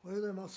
おはようございます。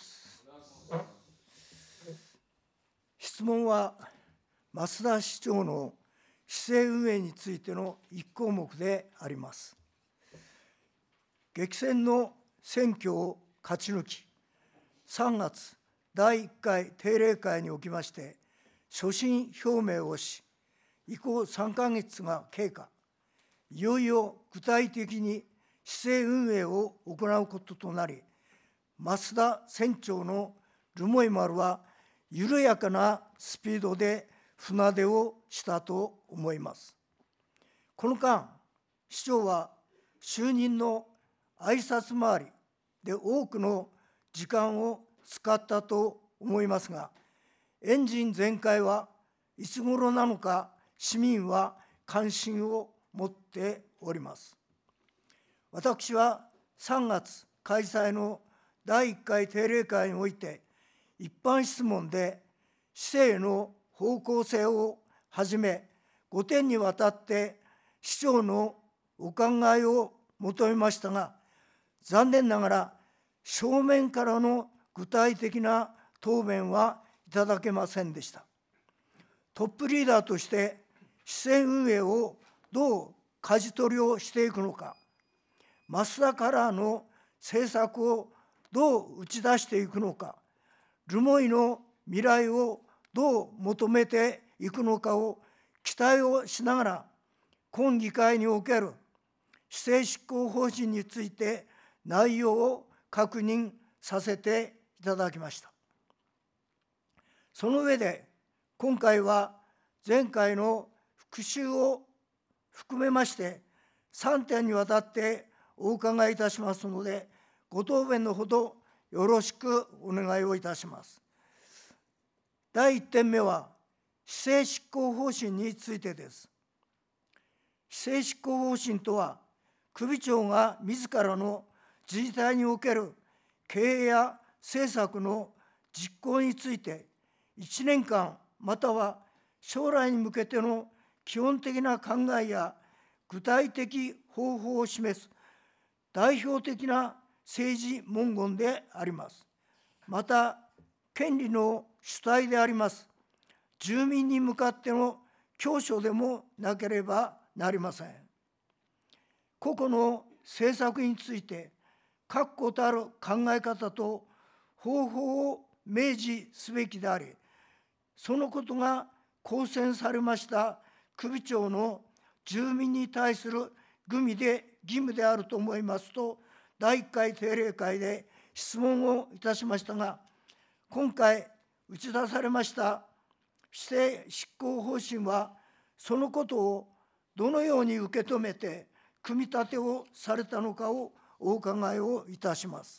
質問は増田市長の市政運営についての1項目であります。激戦の選挙を勝ち抜き、3月第1回定例会におきまして所信表明をし、以降3ヶ月が経過、いよいよ具体的に市政運営を行うこととなり、増田船長の留萌丸は緩やかなスピードで船出をしたと思います。この間、市長は就任の挨拶回りで多くの時間を使ったと思いますが、エンジン全開はいつ頃なのか、市民は関心を持っております。私は3月開催の第1回定例会において、一般質問で市政の方向性をはじめ、5点にわたって市長のお考えを求めましたが、残念ながら正面からの具体的な答弁はいただけませんでした。トップリーダーとして市政運営をどう舵取りをしていくのか、増田カラーの政策をどう打ち出していくのか、留萌の未来をどう求めていくのかを期待をしながら、今議会における市政執行方針について内容を確認させていただきました。その上で、今回は前回の復習を含めまして3点にわたってお伺いいたしますので、ご答弁のほどよろしくお願いをいたします。第1点目は、市政執行方針についてです。市政執行方針とは、首長が自らの自治体における経営や政策の実行について、1年間または将来に向けての基本的な考えや具体的方法を示す代表的な政治文言であります。また、権利の主体であります住民に向かっての教書でもなければなりません。個々の政策について確固たる考え方と方法を明示すべきであり、そのことが公選されました首長の住民に対する義務であると思いますと、第1回定例会で質問をいたしましたが、今回打ち出されました市政執行方針は、そのことをどのように受け止めて組み立てをされたのかをお伺いをいたします。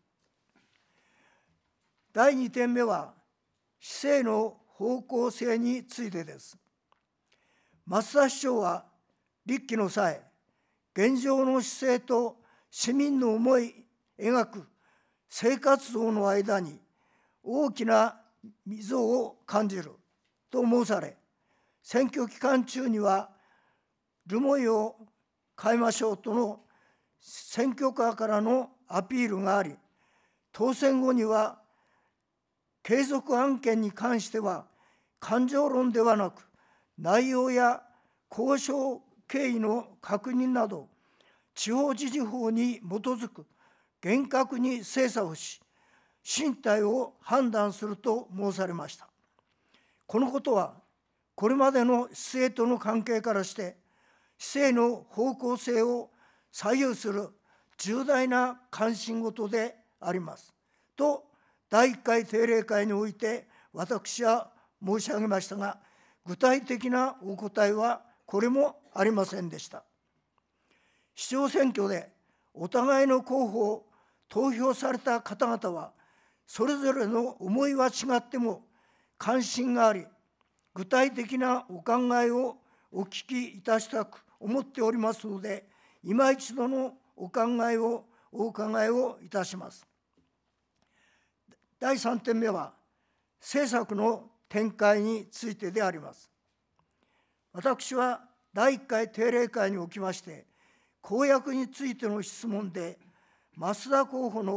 第2点目は、市政の方向性についてです。増田市長は立旗の際、現状の市政と市民の思い描く生活像の間に大きな溝を感じると申され、選挙期間中には留萌を変えましょうとの選挙カーからのアピールがあり、当選後には継続案件に関しては感情論ではなく、内容や交渉経緯の確認など地方自治法に基づく厳格に精査をし、進退を判断すると申されました。このことは、これまでの市政との関係からして、市政の方向性を左右する重大な関心事であります。と、第1回定例会において私は申し上げましたが、具体的なお答えはこれもありませんでした。市長選挙でお互いの候補を投票された方々は、それぞれの思いは違っても関心があり、具体的なお考えをお聞きいたしたく思っておりますので、今一度のお伺いをいたします。第3点目は、政策の展開についてであります。私は第1回定例会におきまして、公約についての質問で、増田候補の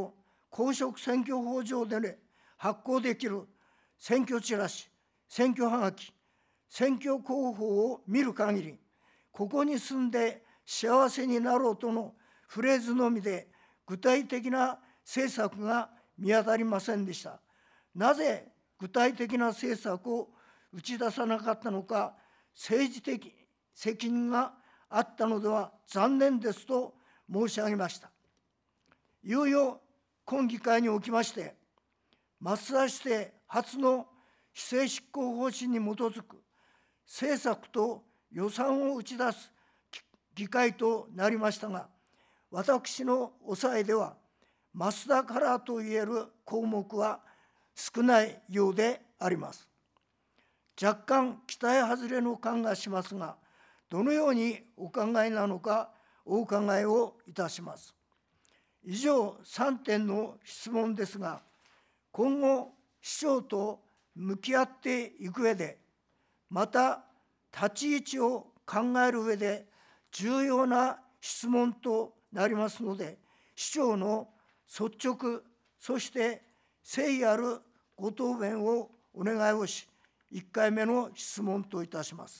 公職選挙法上で、発行できる選挙チラシ、選挙はがき、選挙公報を見る限り、ここに住んで幸せになろうとのフレーズのみで具体的な政策が見当たりませんでした。なぜ具体的な政策を打ち出さなかったのか、政治的責任があったのでは残念ですと申し上げました。いよいよ今議会におきまして、増田市政初の施政執行方針に基づく政策と予算を打ち出す議会となりましたが、私の抑えでは、増田カラーといえる項目は少ないようであります。若干期待外れの感がしますが、どのようにお考えなのかお伺いをいたします。以上3点の質問ですが、今後市長と向き合っていく上で、また立ち位置を考える上で重要な質問となりますので、市長の率直、そして誠意あるご答弁をお願いをし、1回目の質問といたします。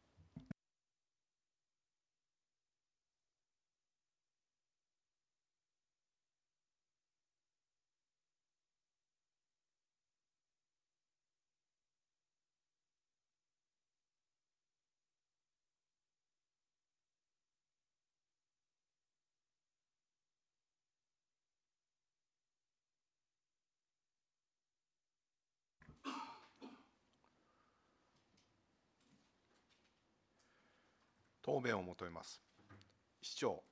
答弁を求めます。市長。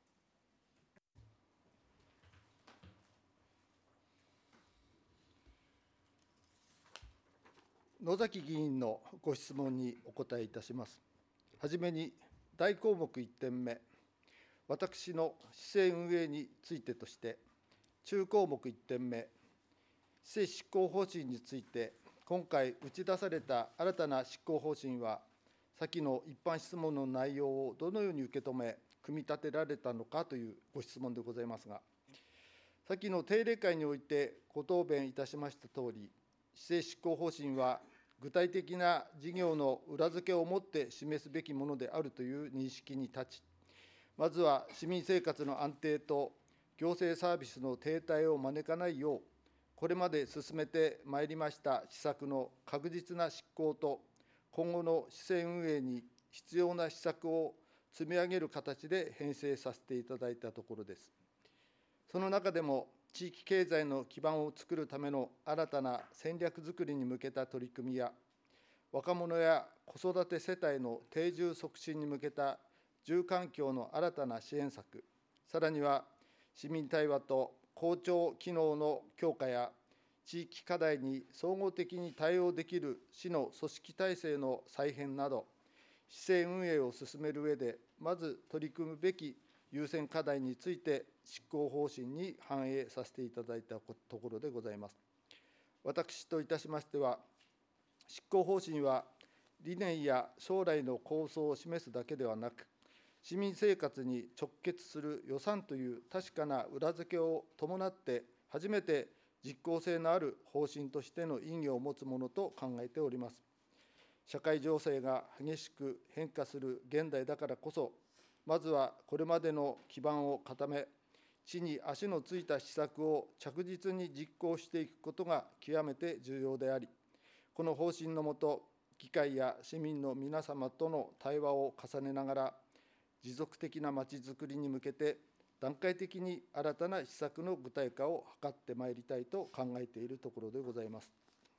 野崎議員のご質問にお答えいたします。はじめに、大項目1点目、私の市政運営についてとして、中項目1点目、市政執行方針について、今回打ち出された新たな執行方針は、先の一般質問の内容をどのように受け止め、組み立てられたのかというご質問でございますが、先の定例会においてご答弁いたしましたとおり、市政執行方針は、具体的な事業の裏付けをもって示すべきものであるという認識に立ち、まずは市民生活の安定と行政サービスの停滞を招かないよう、これまで進めてまいりました施策の確実な執行と、今後の市政運営に必要な施策を積み上げる形で編成させていただいたところです。その中でも、地域経済の基盤を作るための新たな戦略づくりに向けた取り組みや、若者や子育て世帯の定住促進に向けた住環境の新たな支援策、さらには市民対話と公聴機能の強化や、地域課題に総合的に対応できる市の組織体制の再編など、市政運営を進める上で、まず取り組むべき優先課題について、執行方針に反映させていただいたところでございます。私といたしましては、執行方針は理念や将来の構想を示すだけではなく、市民生活に直結する予算という確かな裏付けを伴って、初めて実効性のある方針としての意義を持つものと考えております。社会情勢が激しく変化する現代だからこそ、まずはこれまでの基盤を固め、地に足のついた施策を着実に実行していくことが極めて重要であり、この方針のもと、議会や市民の皆様との対話を重ねながら、持続的なまちづくりに向けて、段階的に新たな施策の具体化を図ってまいりたいと考えているところでございます。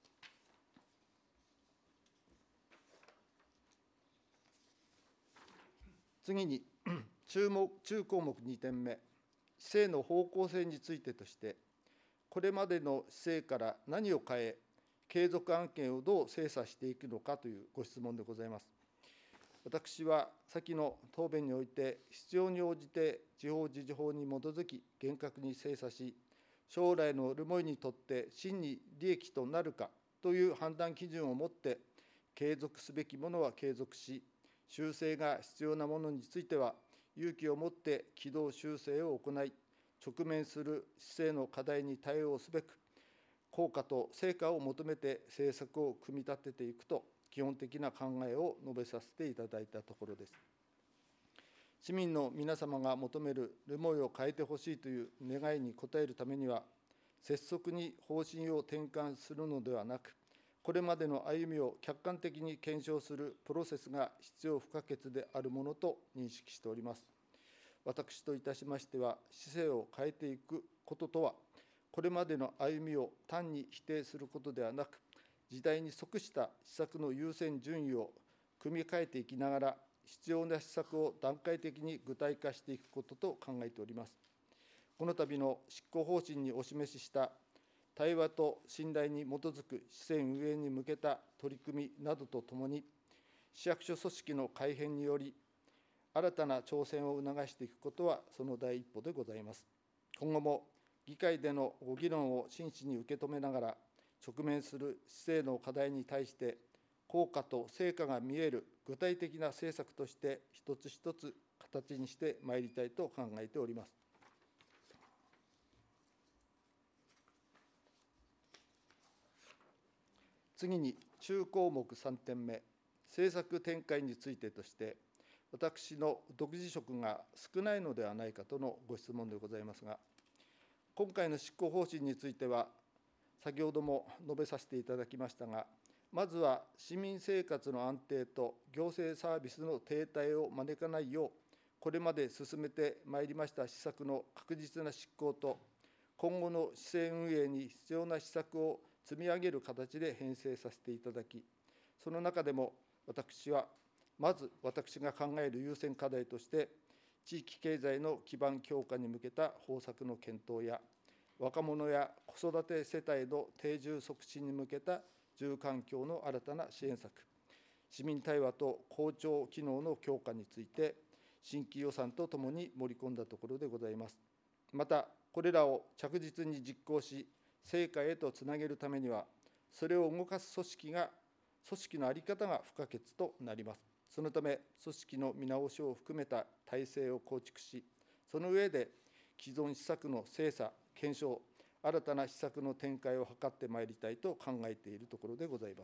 次に、中項目2点目、市政の方向性についてとして、これまでの市政から何を変え、継続案件をどう精査していくのかというご質問でございます。私は先の答弁において、必要に応じて地方自治法に基づき厳格に精査し、将来の留萌にとって真に利益となるかという判断基準をもって、継続すべきものは継続し、修正が必要なものについては、勇気を持って軌道修正を行い、 直面する市政の課題に対応すべく、効果と成果を求めて政策を組み立てていくと、基本的な考えを述べさせていただいたところです。市民の皆様が求める留萌を変えてほしいという願いに応えるためには、拙速に方針を転換するのではなく、これまでの歩みを客観的に検証するプロセスが必要不可欠であるものと認識しております。私といたしましては、市政を変えていくこととは、これまでの歩みを単に否定することではなく、時代に即した施策の優先順位を組み替えていきながら、必要な施策を段階的に具体化していくことと考えております。この度の執行方針にお示しした対話と信頼に基づく市政運営に向けた取り組みなどとともに、市役所組織の改変により、新たな挑戦を促していくことはその第一歩でございます。今後も議会でのご議論を真摯に受け止めながら、直面する市政の課題に対して、効果と成果が見える具体的な政策として一つ一つ形にしてまいりたいと考えております。次に中項目3点目、政策展開についてとして、私の独自色が少ないのではないかとのご質問でございますが、今回の執行方針については、先ほども述べさせていただきましたが、まずは市民生活の安定と行政サービスの停滞を招かないよう、これまで進めてまいりました施策の確実な執行と、今後の市政運営に必要な施策を積み上げる形で編成させていただき、その中でも私は、まず私が考える優先課題として、地域経済の基盤強化に向けた方策の検討や、若者や子育て世帯の定住促進に向けた住環境の新たな支援策、市民対話と公聴機能の強化について、新規予算とともに盛り込んだところでございます。また、これらを着実に実行し、成果へとつなげるためには、それを動かす組織の在り方が不可欠となります。そのため、組織の見直しを含めた体制を構築し、その上で既存施策の精査、検証、新たな施策の展開を図ってまいりたいと考えているところでございます。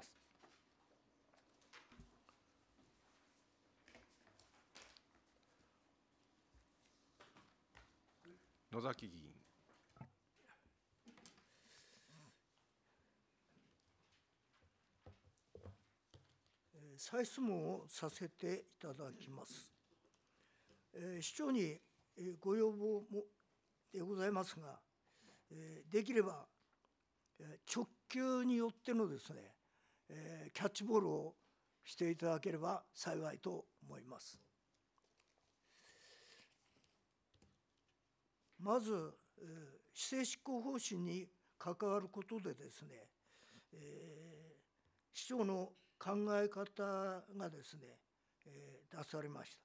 野崎議員。 再質問をさせていただきます。市長にご要望もでございますが、できれば直球によってのですね、キャッチボールをしていただければ幸いと思います。まず、市政執行方針に関わることでですね、市長の考え方がですね、出されました。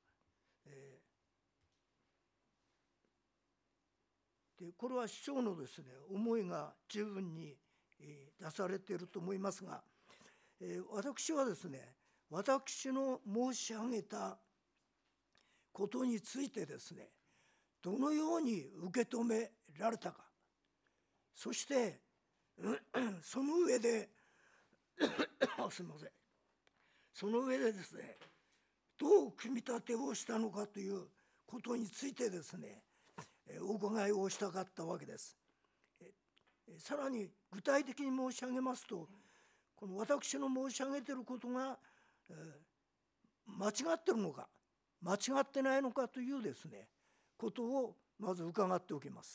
でこれは市長のですね、思いが十分に出されていると思いますが、私はですね、私の申し上げたことについてですね、どのように受け止められたか、そしてその上ですみません、その上でですね、どう組み立てをしたのかということについてですね、お伺いをしたかったわけです。さらに具体的に申し上げますと、この私の申し上げていることが間違っているのか間違ってないのかというですね、ことをまず伺っておきます。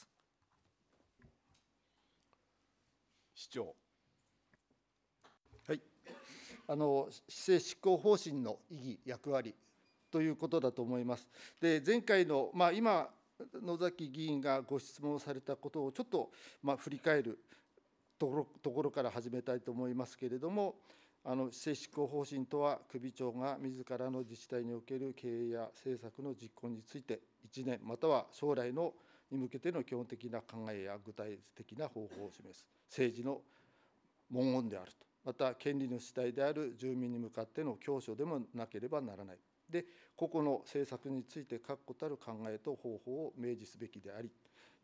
市長。 はい、市政執行方針の意義、役割ということだと思います。で、前回の、今、野崎議員がご質問されたことをちょっと振り返るところから始めたいと思いますけれども、市政執行方針とは、首長が自らの自治体における経営や政策の実行について、1年または将来に向けての基本的な考えや具体的な方法を示す政治の文言であると。また、権利の主体である住民に向かっての教書でもなければならない。で、個々の政策について確固たる考えと方法を明示すべきであり、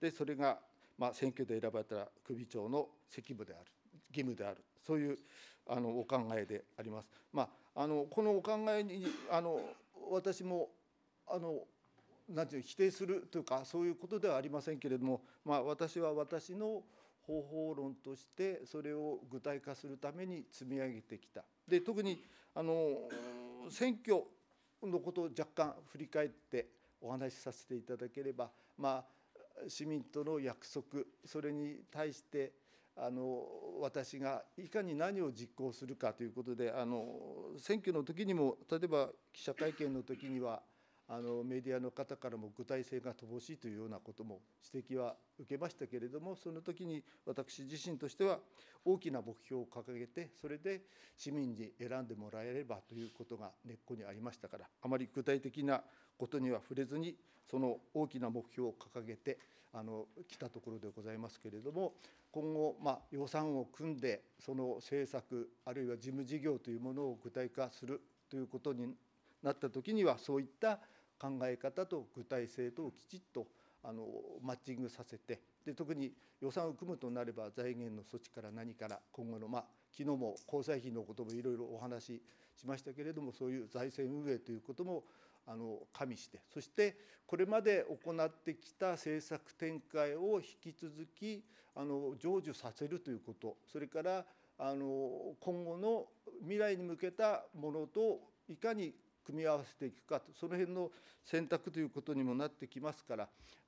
でそれが選挙で選ばれたら首長の責務である、義務である、そういうお考えであります。このお考えに私もなんていう否定するというかそういうことではありませんけれども、私は私の方法論としてそれを具体化するために積み上げてきた。で特に選挙のことを若干振り返ってお話しさせていただければ、市民との約束、それに対して私がいかに何を実行するかということで、選挙の時にも例えば記者会見の時にはメディアの方からも具体性が乏しいというようなことも指摘は受けましたけれども、その時に私自身としては大きな目標を掲げて、それで市民に選んでもらえればということが根っこにありましたから、あまり具体的なことには触れずに、その大きな目標を掲げてきたところでございますけれども、今後、予算を組んでその政策あるいは事務事業というものを具体化するということになった時には、そういった考え方と具体性とをきちっとマッチングさせて、で特に予算を組むとなれば財源の措置から何から今後の昨日も交際費のこともいろいろお話ししましたけれども、そういう財政運営ということも加味して、そしてこれまで行ってきた政策展開を引き続き成就させるということ、それから今後の未来に向けたものといかに組み合わせていくかと、その辺の選択ということにもなってきますから、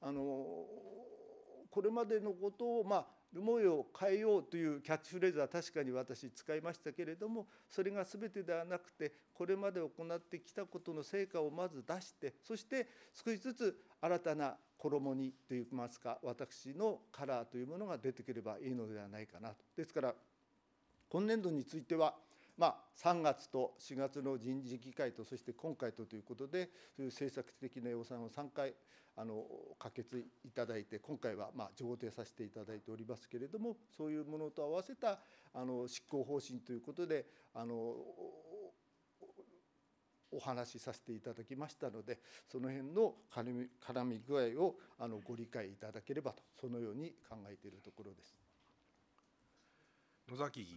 これまでのことをルモイを変えようというキャッチフレーズは確かに私使いましたけれども、それが全てではなくて、これまで行ってきたことの成果をまず出して、そして少しずつ新たな衣にといいますか、私のカラーというものが出てくればいいのではないかなと。ですから今年度については3月と4月の人事議会と、そして今回ということで、そういう政策的な予算を3回可決いただいて、今回は上呈させていただいておりますけれども、そういうものと合わせた執行方針ということでお話しさせていただきましたので、その辺の絡み具合をご理解いただければと、そのように考えているところです。 野崎議員。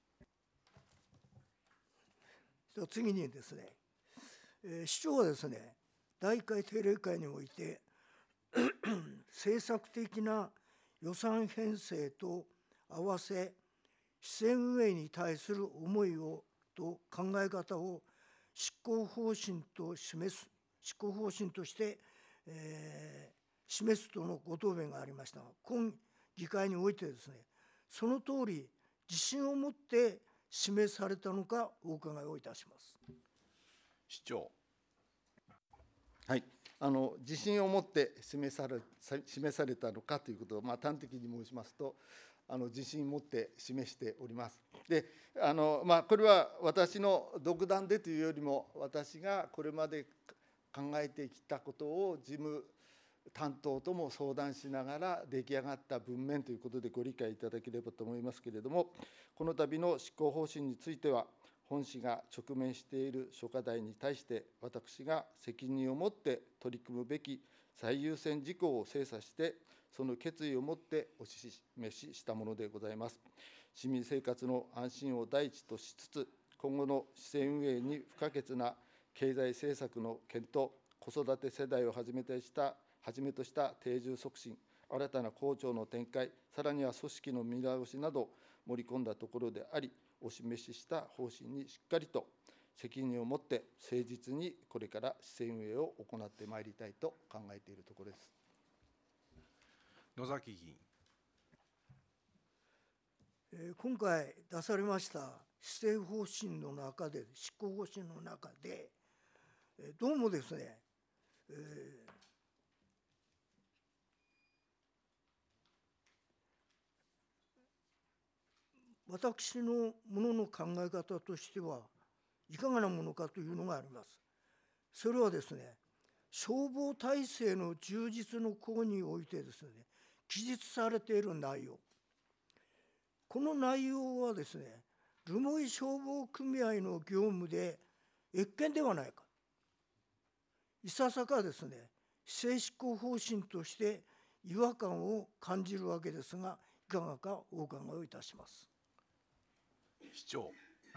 次にですね、市長はですね、第1回定例会において政策的な予算編成と合わせ市政運営に対する思いをと考え方を執行方針として、示すとのご答弁がありましたが、今議会においてですね、その通り自信を持って示されたのかお伺いをいたします。 市長。 はい、自信を持って示されたのかということを端的に申しますと、自信を持って示しております。でこれは私の独断でというよりも、私がこれまで考えてきたことを事務担当とも相談しながら出来上がった文面ということでご理解いただければと思いますけれども、この度の執行方針については、本市が直面している諸課題に対して、私が責任を持って取り組むべき最優先事項を精査して、その決意を持ってお示ししたものでございます。市民生活の安心を第一としつつ、今後の市政運営に不可欠な経済政策の検討、子育て世代をはじめとした定住促進、新たな公庁の展開、さらには組織の見直しなど盛り込んだところであり、お示しした方針にしっかりと責任を持って誠実にこれから市政運営を行ってまいりたいと考えているところです。 野崎議員。 今回出されました施政方針の中で、執行方針の中で、どうもですね、私のものの考え方としてはいかがなものかというのがあります。それはですね、消防体制の充実の項においてですね、記述されている内容、この内容はですね、留萌消防組合の業務で越権ではないか、いささかですね、市政執行方針として違和感を感じるわけですが、いかがかお伺いをいたします。 市長。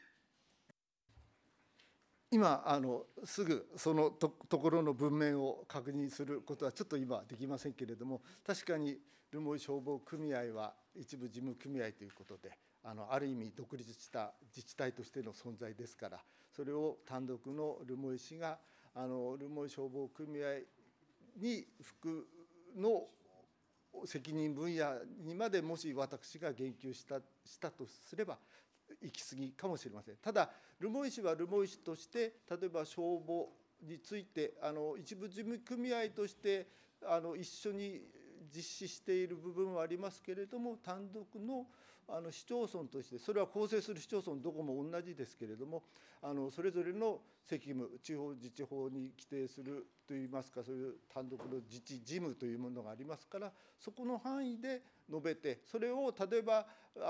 今すぐそのところの文面を確認することはちょっと今できませんけれども、確かに留萌消防組合は一部事務組合ということで、ある意味独立した自治体としての存在ですから、それを単独の留萌市が留萌消防組合に副の責任分野にまでもし私が言及したとすれば行き過ぎかもしれません。ただ留萌市は留萌市として、例えば消防について一部事務組合として一緒に実施している部分はありますけれども、単独の市町村として、それは構成する市町村どこも同じですけれども、それぞれの責務、地方自治法に規定するといいますか、そういう単独の自治事務というものがありますから、そこの範囲で述べて、それを例えば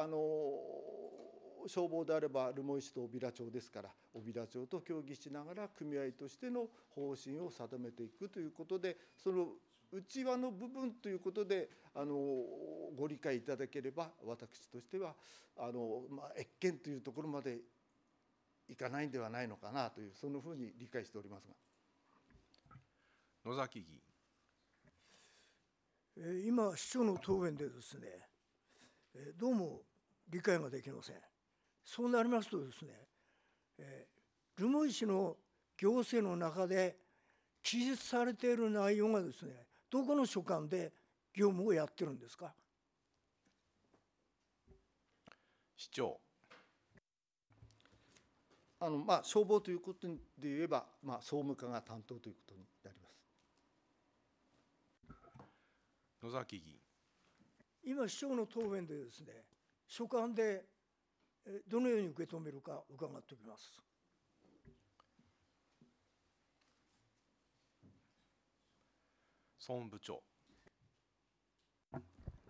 消防であれば留萌市と小平町ですから、小平町と協議しながら組合としての方針を定めていくということで、その内輪の部分ということでご理解いただければ、私としては越権というところまでいかないんではないのかなという、そのふうに理解しておりますが。 野崎議員。今、市長の答弁でですね、どうも理解ができません。そうなりますとですね、留萌市の行政の中で記述されている内容がですね、どこの所管で業務をやってるんですか。 市長。 消防ということで言えば、総務課が担当ということになります。 野崎議員。 今、市長の答弁でですね、所管でどのように受け止めるか伺っておきます。 総務部長。 はい、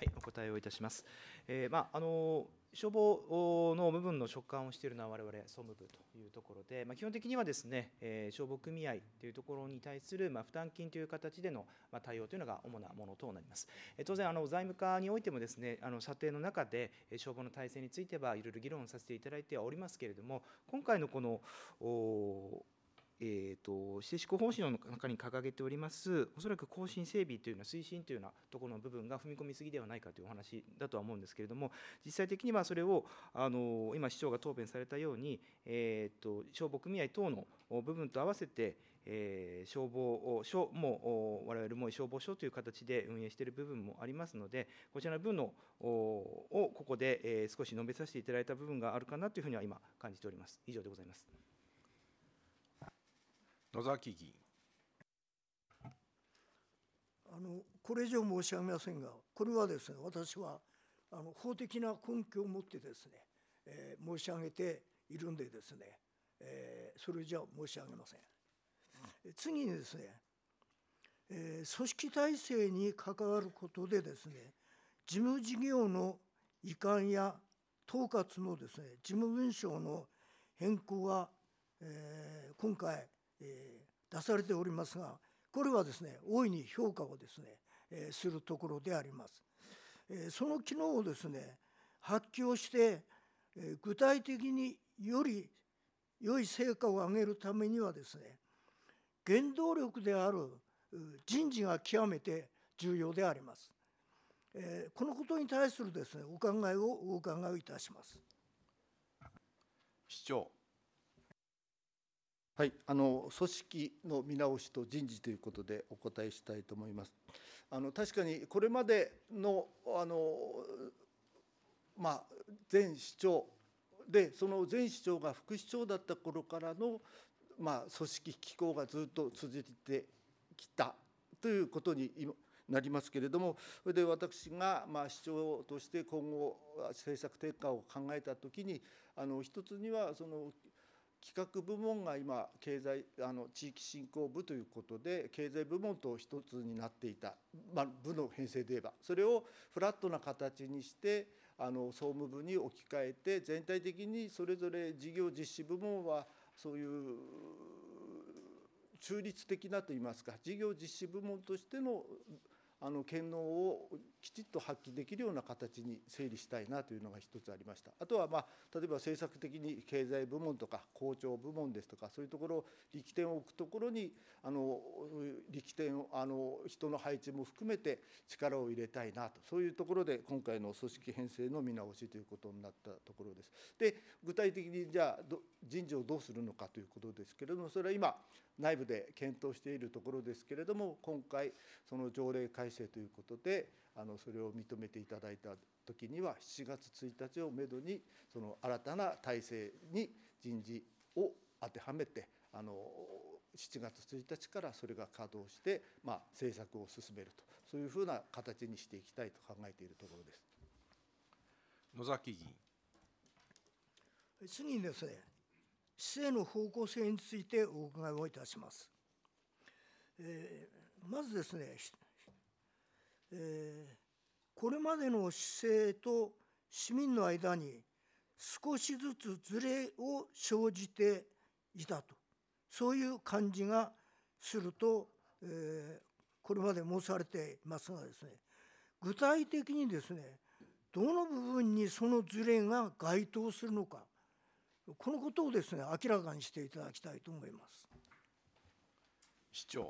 お答えをいたします。消防の部分の所管をしているのは我々総務部というところで、基本的にはですね、消防組合というところに対する負担金という形での対応というのが主なものとなります。当然財務課においてもですね、査定の中で消防の体制についてはいろいろ議論させていただいてはおりますけれども、今回のこの施政施行方針の中に掲げております、おそらく更新整備というような推進というようなところの部分が踏み込みすぎではないかというお話だとは思うんですけれども、実際的にはそれを今、市長が答弁されたように、消防組合等の部分と合わせて、消防署も我々留萌消防署という形で運営している部分もありますので、こちらの部分をここで少し述べさせていただいた部分があるかなというふうには今、感じております。以上でございます。 野崎議員。 これ以上申し上げませんが、これはですね、私は法的な根拠を持ってですね、申し上げているんでですね、それじゃ申し上げません。次にですね、組織体制に関わることでですね、事務事業の移管や統括のですね、事務文書の変更が、今回出されておりますが、これはですね、大いに評価をですね、するところであります。その機能をですね、発揮をして、具体的により良い成果を上げるためにはですね、原動力である人事が極めて重要であります。このことに対するですね、お考えをお伺いをいたします。 市長。 はい、組織の見直しと人事ということでお答えしたいと思います。確かにこれまでの前市長で、その前市長が副市長だった頃からの組織機構がずっと続いてきたということになりますけれども、それで私が市長として今後政策転換を考えたときに、一つにはその企画部門が今経済地域振興部ということで経済部門と一つになっていた、部の編成で言えばそれをフラットな形にして総務部に置き換えて、全体的にそれぞれ事業実施部門はそういう中立的なといいますか、事業実施部門としての権能をきちっと発揮できるような形に整理したいなというのが一つありました。あとは、例えば政策的に経済部門とか公聴部門ですとか、そういうところ、力点を置くところに力点を人の配置も含めて力を入れたいなと、そういうところで今回の組織編成の見直しということになったところです。で、具体的にじゃあ人事をどうするのかということですけれども、それは今内部で検討しているところですけれども、今回その条例改正ということでそれを認めていただいた時には、7月1日をめどにその新たな体制に人事を当てはめて、7月1日からそれが稼働して、政策を進めると、そういうふうな形にしていきたいと考えているところです。 野崎議員。 次にですね、施政の方向性についてお伺いをいたします。まずですね、これまでの施政と市民の間に少しずつずれを生じていたと、そういう感じがすると、これまで申されていますがですね、具体的にですね、どの部分にそのずれが該当するのか、このことをですね、明らかにしていただきたいと思います。 市長。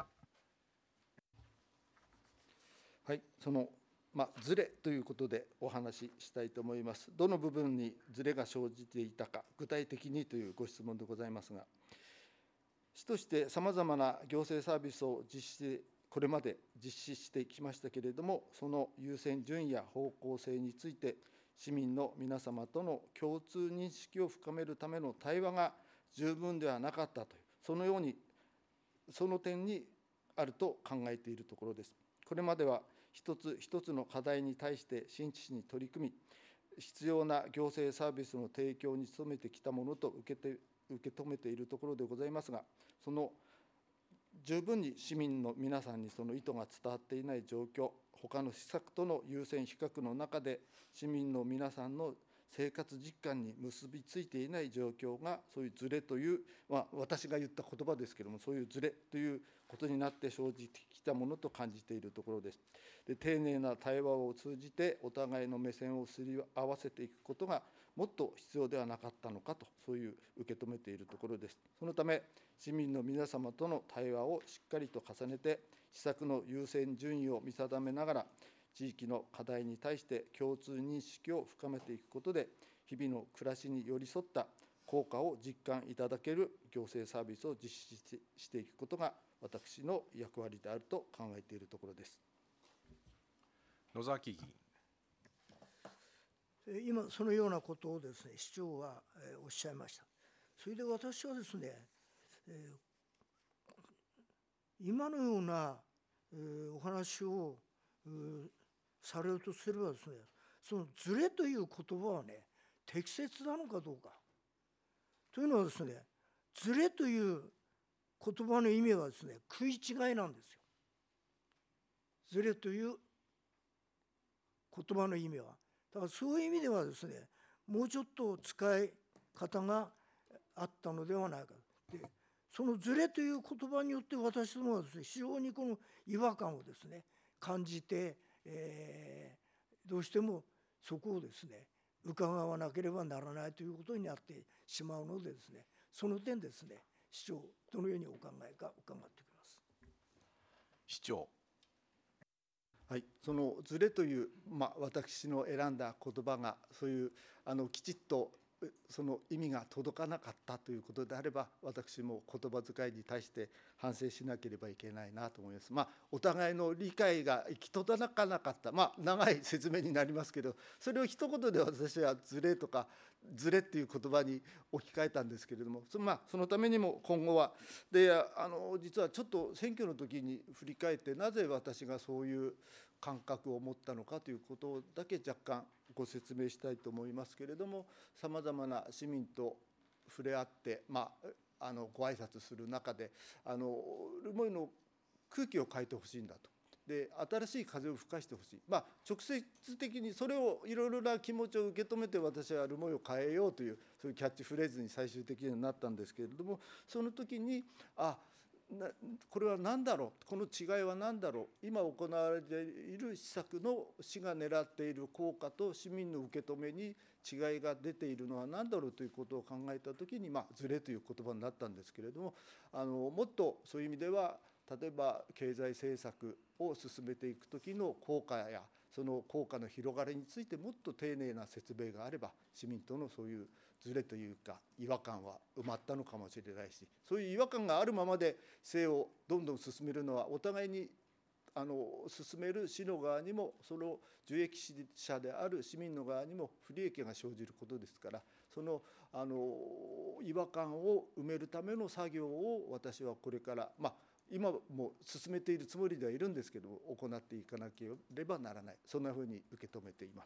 はい、そのずれということでお話ししたいと思います。どの部分にずれが生じていたか、具体的にというご質問でございますが、市としてさまざまな行政サービスをこれまで実施してきましたけれども、その優先順位や方向性について、市民の皆様との共通認識を深めるための対話が十分ではなかったという、その点にあると考えているところです。これまでは一つ一つの課題に対して真摯に取り組み、必要な行政サービスの提供に努めてきたものと受け止めているところでございますが、その十分に市民の皆さんにその意図が伝わっていない状況、他の施策との優先比較の中で、市民の皆さんの生活実感に結びついていない状況が、そういうずれという、私が言った言葉ですけれども、そういうずれということになって生じてきたものと感じているところです。で、丁寧な対話を通じて、お互いの目線をすり合わせていくことがもっと必要ではなかったのかと、そういう受け止めているところです。そのため、市民の皆様との対話をしっかりと重ねて、施策の優先順位を見定めながら、地域の課題に対して共通認識を深めていくことで、日々の暮らしに寄り添った効果を実感いただける行政サービスを実施していくことが、私の役割であると考えているところです。 野崎議員。 今、そのようなことをですね、市長はおっしゃいました。それで私はですね、今のようなお話をされるとすればですね、そのずれという言葉はね、適切なのかどうか。というのはですね、ずれという言葉の意味はですね、食い違いなんですよ。ずれという言葉の意味は。だからそういう意味ではですね、もうちょっと使い方があったのではないか。で、そのずれという言葉によって私どもはですね、非常にこの違和感をですね、感じて、どうしてもそこをですね、伺わなければならないということになってしまうのでですね、その点ですね、市長、どのようにお考えか伺ってきます。 市長。 はい、そのずれという、私の選んだ言葉が、そういうきちっとその意味が届かなかったということであれば、私も言葉遣いに対して反省しなければいけないなと思います。お互いの理解が行き届かなかった、長い説明になりますけど、それを一言で私はずれとか、ずれっていう言葉に置き換えたんですけれども、そのためにも今後は、で実はちょっと選挙の時に振り返って、なぜ私がそういう感覚を持ったのかということだけ若干ご説明したいと思いますけれども、さまざまな市民と触れ合って、ご挨拶する中で、留萌の空気を変えてほしいんだと。で、新しい風を吹かしてほしい。直接的にそれをいろいろな気持ちを受け止めて、私は留萌を変えようという、そういうキャッチフレーズに最終的にはなったんですけれども、その時に、 これは何だろう、この違いは何だろう、今行われている施策の市が狙っている効果と市民の受け止めに違いが出ているのは何だろうということを考えたときに、ズレという言葉になったんですけれども、もっとそういう意味では、例えば経済政策を進めていくときの効果や、その効果の広がりについてもっと丁寧な説明があれば、市民とのそういうズレというか違和感は埋まったのかもしれないし、そういう違和感があるままで市政をどんどん進めるのは、お互いに進める市の側にも、その受益者である市民の側にも不利益が生じることですから、その違和感を埋めるための作業を私はこれから、今も進めているつもりではいるんですけども、行っていかなければならない、そんなふうに受け止めています。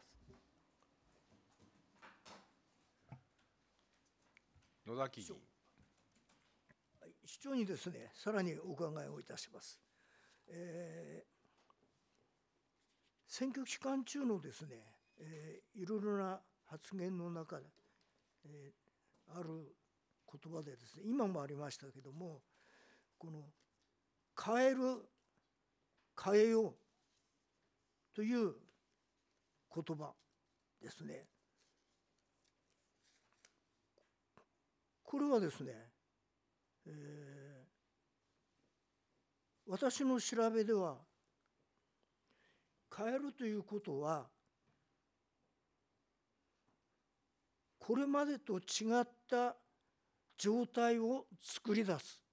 野崎議員。 市長にですね、さらにお伺いをいたします。選挙期間中のですね、いろいろな発言の中で、ある言葉でですね、今もありましたけども、この変える、変えようという言葉ですね。これはですね、私の調べでは、変えるということは、これまでと違った状態を作り出す。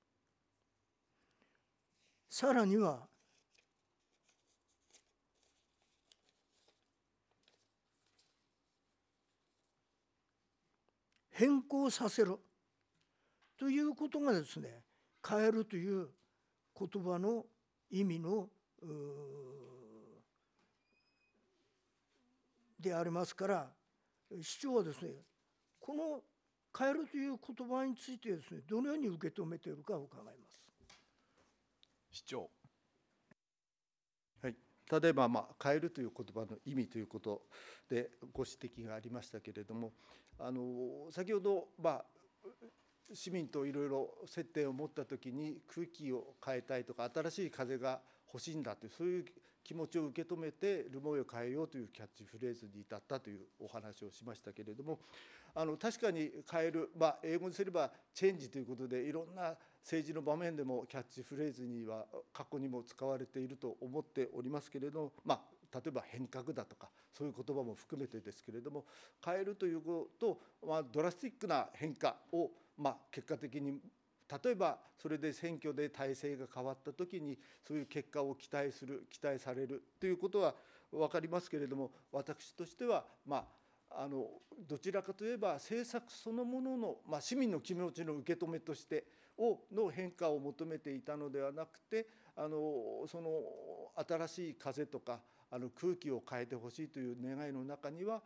さらには、変更させるということがですね、変えるという言葉の意味のでありますから、市長はですね、この変えるという言葉についてですね、どのように受け止めているかを伺います。 市長。 はい、例えば、変えるという言葉の意味ということでご指摘がありましたけれども、先ほど、市民といろいろ接点を持ったときに空気を変えたいとか、新しい風が欲しいんだという、そういう気持ちを受け止めて留萌を変えようというキャッチフレーズに至ったというお話をしましたけれども、確かに変える、英語にすればチェンジということで、いろんな政治の場面でもキャッチフレーズには過去にも使われていると思っておりますけれども、例えば変革だとか、そういう言葉も含めてですけれども、変えるということと、ドラスティックな変化を、結果的に、例えばそれで選挙で体制が変わったときに、そういう結果を期待されるということは分かりますけれども、私としては、どちらかといえば政策そのものの、市民の気持ちの受け止めとしての変化を求めていたのではなくて、その新しい風とか空気を変えてほしいという願いの中には、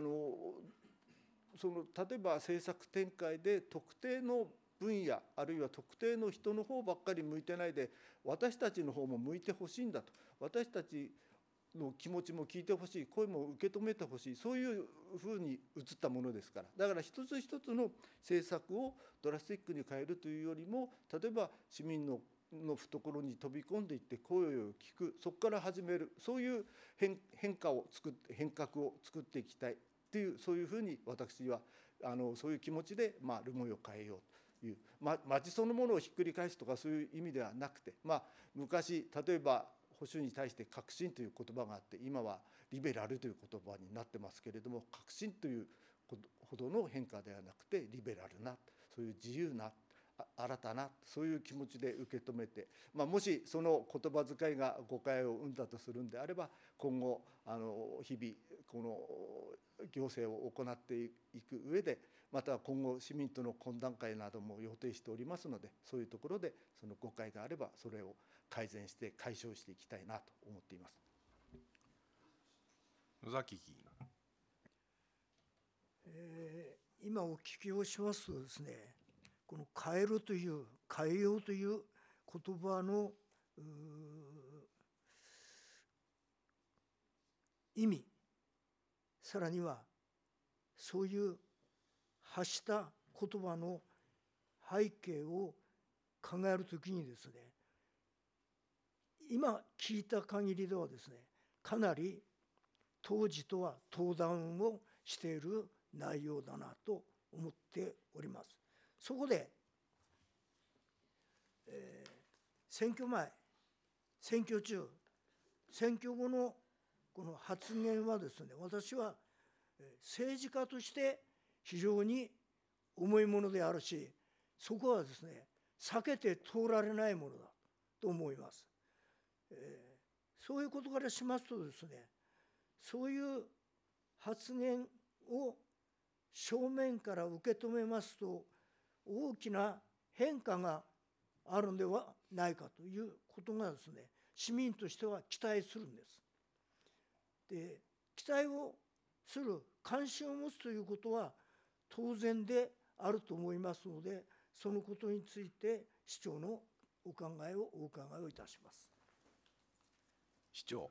例えば政策展開で特定の分野、あるいは特定の人の方ばっかり向いてないで、私たちの方も向いてほしいんだと、私たちの気持ちも聞いてほしい、声も受け止めてほしい、そういうふうに映ったものですから。だから一つ一つの政策をドラスティックに変えるというよりも、例えば市民の懐に飛び込んでいって声を聞く、そこから始める、そういう変革を作っていきたいという、そういうふうに私はそういう気持ちで留萌を変えようという、町そのものをひっくり返すとかそういう意味ではなくて、昔例えば保守に対して革新という言葉があって、今はリベラルという言葉になってますけれども、革新というほどの変化ではなくてリベラルな、そういう自由な新たな、そういう気持ちで受け止めて、もしその言葉遣いが誤解を生んだとするんであれば、今後日々この行政を行っていく上で、また今後市民との懇談会なども予定しておりますので、そういうところでその誤解があればそれを改善して解消していきたいなと思っています。 野崎議員。 今お聞きをしますとですね、この変えるという、変えようという言葉の意味、さらにはそういう発した言葉の背景を考えるときにですね、今聞いた限りではですね、かなり当時とは登壇をしている内容だなと思っております。そこで、選挙前、選挙中、選挙後のこの発言はですね、私は政治家として非常に重いものであるし、そこはですね、避けて通られないものだと思います。そういうことからしますとですね、そういう発言を正面から受け止めますと、大きな変化があるのではないかということがですね、市民としては期待するんです。で、期待をする、関心を持つということは当然であると思いますので、そのことについて市長のお考えをお伺いをいたします。 市長。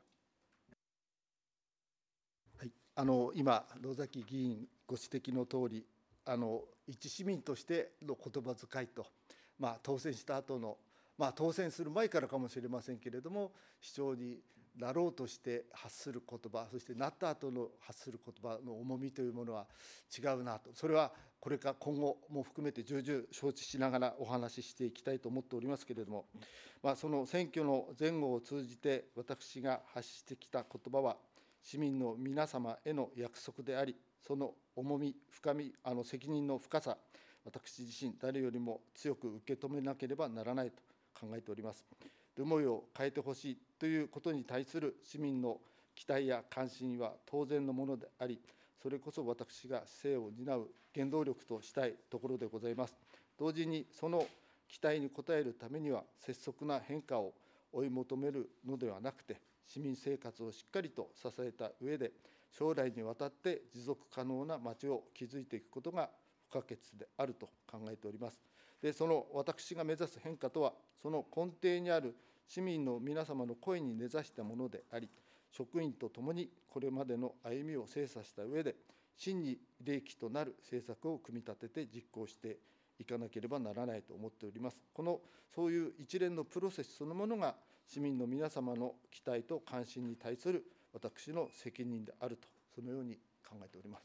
はい、今野崎議員ご指摘の通り、一市民としての言葉遣いと、当選した後の、当選する前からかもしれませんけれども、市長になろうとして発する言葉、そしてなった後の発する言葉の重みというものは違うなと、それはこれから今後も含めて重々承知しながらお話ししていきたいと思っておりますけれども、その選挙の前後を通じて私が発してきた言葉は、市民の皆様への約束であり、その重み、深み、責任の深さ、私自身誰よりも強く受け止めなければならないと考えております。思いを変えてほしいということに対する市民の期待や関心は当然のものであり、それこそ私が市政を担う原動力としたいところでございます。同時にその期待に応えるためには、拙速な変化を追い求めるのではなくて、市民生活をしっかりと支えた上で、将来にわたって持続可能な町を築いていくことが不可欠であると考えております。で、その私が目指す変化とは、その根底にある市民の皆様の声に根ざしたものであり、職員とともにこれまでの歩みを精査した上で、真に利益となる政策を組み立てて実行していかなければならないと思っております。そういう一連のプロセスそのものが、市民の皆様の期待と関心に対する私の責任であると、そのように考えております。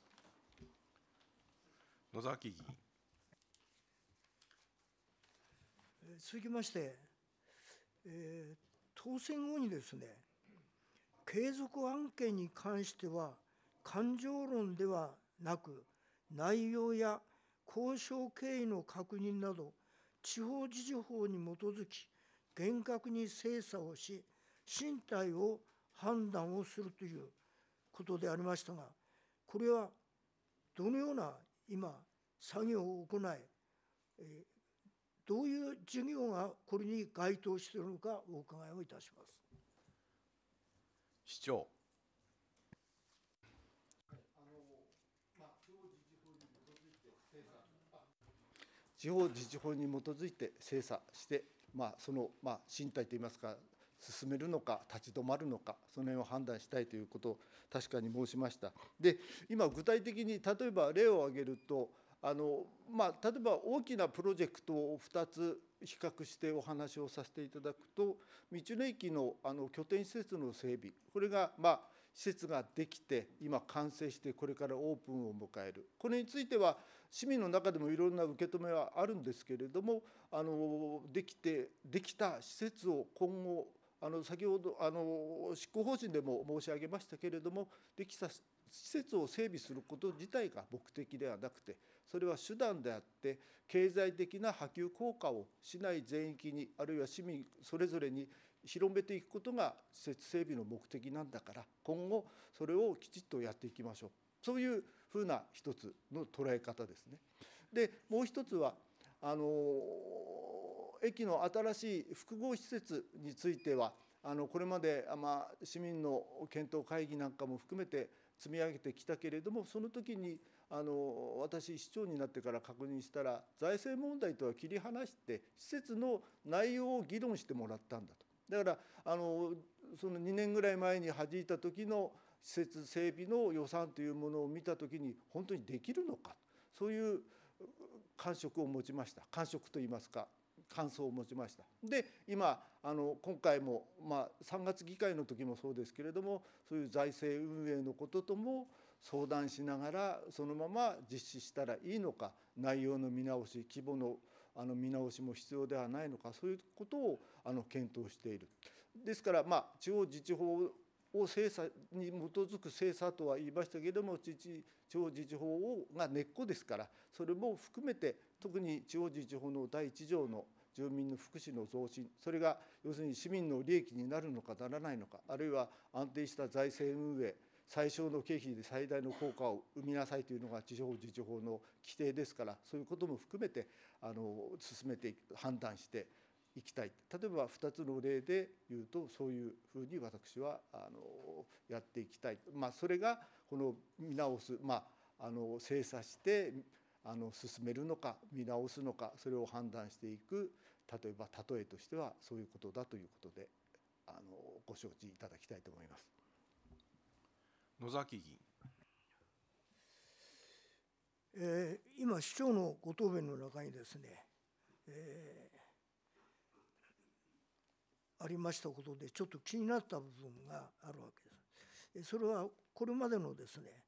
野崎議員。 続きまして、当選後にですね、継続案件に関しては、感情論ではなく、内容や交渉経緯の確認など、地方自治法に基づき、厳格に精査をし、進退を判断をするということでありましたが、これはどのような今、作業を行い、どういう事業がこれに該当しているのかお伺いをいたします。 市長。 地方自治法に基づいて精査して、その進退といいますか、進めるのか立ち止まるのか、その辺を判断したいということを確かに申しました。で、今具体的に例えば例を挙げると、例えば大きなプロジェクトを2つ比較してお話をさせていただくと、道の駅の拠点施設の整備、これが施設ができて今完成してこれからオープンを迎える、これについては市民の中でもいろんな受け止めはあるんですけれども、できた施設を今後先ほど執行方針でも申し上げましたけれども、できた施設を整備すること自体が目的ではなくて、それは手段であって、経済的な波及効果を市内全域に、あるいは市民それぞれに広めていくことが施設整備の目的なんだから、今後それをきちっとやっていきましょう、そういうふうな一つの捉え方ですね。で、もう一つは駅の新しい複合施設については、これまで市民の検討会議なんかも含めて積み上げてきたけれども、その時に私市長になってから確認したら、財政問題とは切り離して施設の内容を議論してもらったんだと。だからその2年ぐらい前に弾いた時の施設整備の予算というものを見た時に、本当にできるのか、そういう感触を持ちました。感触といいますか、 感想を持ちました。で今今回も、3月議会の時もそうですけれども、そういう財政運営のこととも相談しながらそのまま実施したらいいのか、内容の見直し、規模の見直しも必要ではないのか、そういうことを検討している。ですから、地方自治法を精査に基づく精査とは言いましたけれども、地方自治法が根っこですから、それも含めて、特に地方自治法の第1条の住民の福祉の増進、それが要するに市民の利益になるのかならないのか、あるいは安定した財政運営、最小の経費で最大の効果を生みなさいというのが地方自治法の規定ですから、そういうことも含めて進めていく、判断していきたい。例えば2つの例で言うと、そういうふうに私はやっていきたい。それがこの見直す、精査して進めるのか見直すのか、それを判断していく、例えとしてはそういうことだということでご承知いただきたいと思います。 野崎議員。今市長のご答弁の中にですね、ありましたことでちょっと気になった部分があるわけです。それはこれまでのですね、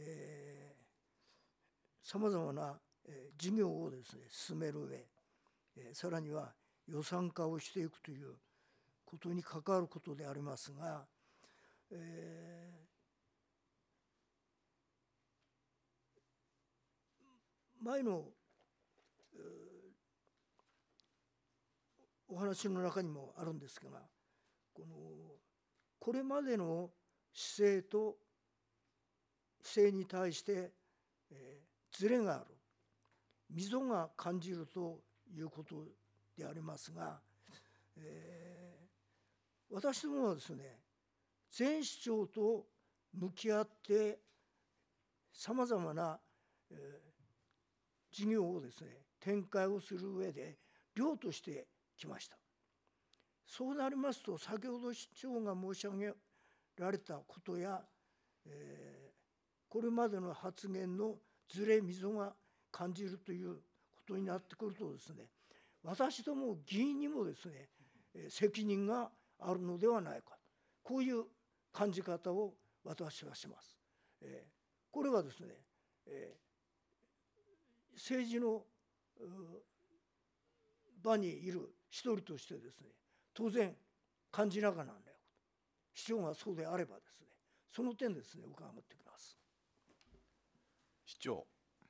さまざまな事業をですね進める上、さらには予算化をしていくということに関わることでありますが、前のお話の中にもあるんですが、これまでの姿勢に対してずれがある、溝が感じるということでありますが、私どもはですね、前市長と向き合ってさまざまな事業をですね展開をする上で量としてきました。そうなりますと、先ほど市長が申し上げられたことや、これまでの発言のずれ溝が感じるということになってくるとですね、私ども議員にもですね責任があるのではないか、こういう感じ方を私はします。これはですね、政治の場にいる一人としてですね、当然感じながらなんだよ。市長がそうであればですね、その点ですね伺ってきます。 市長。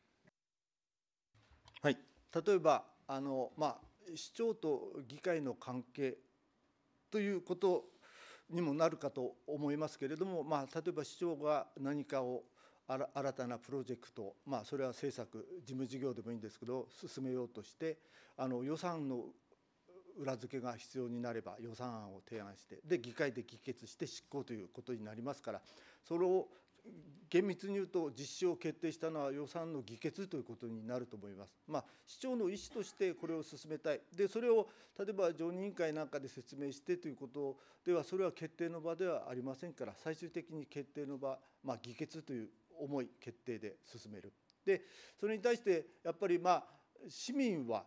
はい、例えば市長と議会の関係ということにもなるかと思いますけれども、例えば市長が何かを新たなプロジェクト、それは政策事務事業でもいいんですけど進めようとして、予算の裏付けが必要になれば予算案を提案して、で議会で議決して執行ということになりますから、それを厳密に言うと実施を決定したのは予算の議決ということになると思います。市長の意思としてこれを進めたい。でそれを例えば常任委員会なんかで説明してということでは、それは決定の場ではありませんから、最終的に決定の場、議決という重い決定で進める。でそれに対してやっぱり市民は